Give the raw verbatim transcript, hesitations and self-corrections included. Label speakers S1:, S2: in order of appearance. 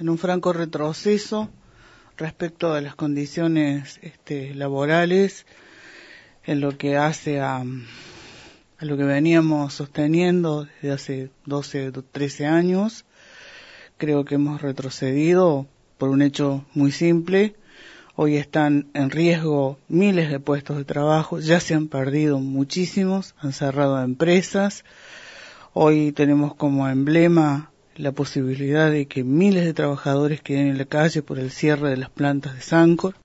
S1: en un franco retroceso respecto a las condiciones este, laborales, en lo que hace a, a lo que veníamos sosteniendo desde hace doce, trece años. Creo que hemos retrocedido por un hecho muy simple. Hoy están en riesgo miles de puestos de trabajo, ya se han perdido muchísimos, han cerrado empresas. Hoy tenemos como emblema la posibilidad de que miles de trabajadores queden en la calle por el cierre de las plantas de Sancor.